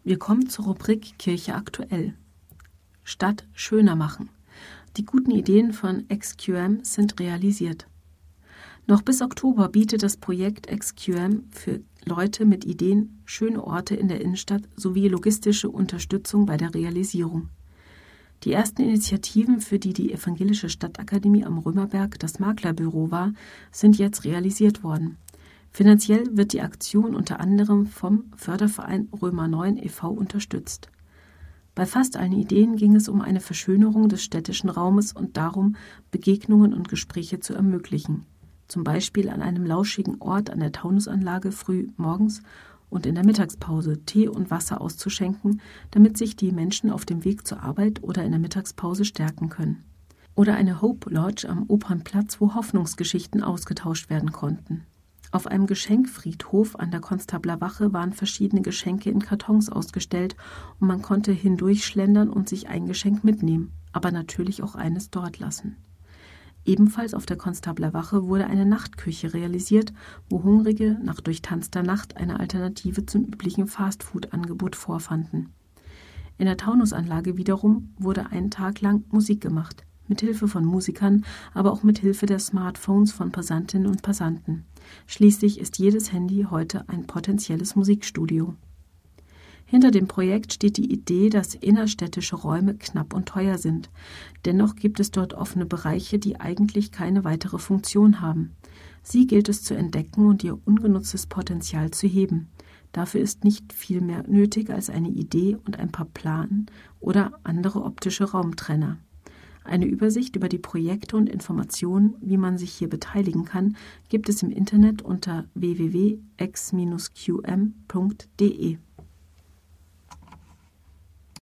Wir kommen zur Rubrik Kirche aktuell. Stadt schöner machen. Die guten Ideen von XQM sind realisiert. Noch bis Oktober bietet das Projekt XQM für Leute mit Ideen schöne Orte in der Innenstadt sowie logistische Unterstützung bei der Realisierung. Die ersten Initiativen, für die die Evangelische Stadtakademie am Römerberg das Maklerbüro war, sind jetzt realisiert worden. Finanziell wird die Aktion unter anderem vom Förderverein Römer 9 e.V. unterstützt. Bei fast allen Ideen ging es um eine Verschönerung des städtischen Raumes und darum, Begegnungen und Gespräche zu ermöglichen. Zum Beispiel an einem lauschigen Ort an der Taunusanlage früh morgens und in der Mittagspause Tee und Wasser auszuschenken, damit sich die Menschen auf dem Weg zur Arbeit oder in der Mittagspause stärken können. Oder eine Hope Lodge am Opernplatz, wo Hoffnungsgeschichten ausgetauscht werden konnten. Auf einem Geschenkfriedhof an der Konstabler Wache waren verschiedene Geschenke in Kartons ausgestellt und man konnte hindurchschlendern und sich ein Geschenk mitnehmen, aber natürlich auch eines dort lassen. Ebenfalls auf der Konstabler Wache wurde eine Nachtküche realisiert, wo Hungrige nach durchtanzter Nacht eine Alternative zum üblichen Fastfood-Angebot vorfanden. In der Taunusanlage wiederum wurde einen Tag lang Musik gemacht, mit Hilfe von Musikern, aber auch mit Hilfe der Smartphones von Passantinnen und Passanten. Schließlich ist jedes Handy heute ein potenzielles Musikstudio. Hinter dem Projekt steht die Idee, dass innerstädtische Räume knapp und teuer sind. Dennoch gibt es dort offene Bereiche, die eigentlich keine weitere Funktion haben. Sie gilt es zu entdecken und ihr ungenutztes Potenzial zu heben. Dafür ist nicht viel mehr nötig als eine Idee und ein paar Planen oder andere optische Raumtrenner. Eine Übersicht über die Projekte und Informationen, wie man sich hier beteiligen kann, gibt es im Internet unter www.x-qm.de.